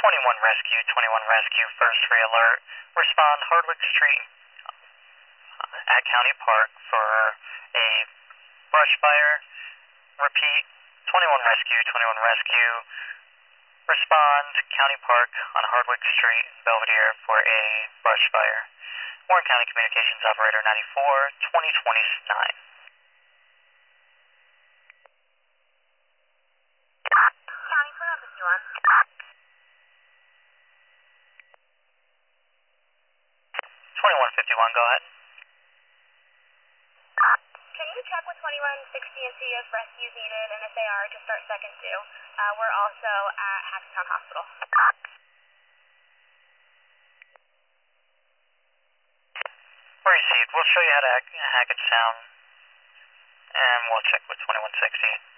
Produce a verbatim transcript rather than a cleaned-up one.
twenty-one Rescue, twenty-one Rescue, first free alert. Respond Hardwick Street at County Park for a brush fire. Repeat, twenty-one Rescue, twenty-one Rescue. Respond County Park on Hardwick Street, Belvedere for a brush fire. Warren County Communications Operator ninety-four, twenty twenty-nine. County Park fifty-one. twenty-one fifty-one, go ahead. Can you check with twenty-one sixty and see if rescue is needed, and if they are, just start second two. Uh, we're also at Hackettstown Hospital. Received. We'll show you how to hack Hackettstown, and we'll check with twenty-one sixty.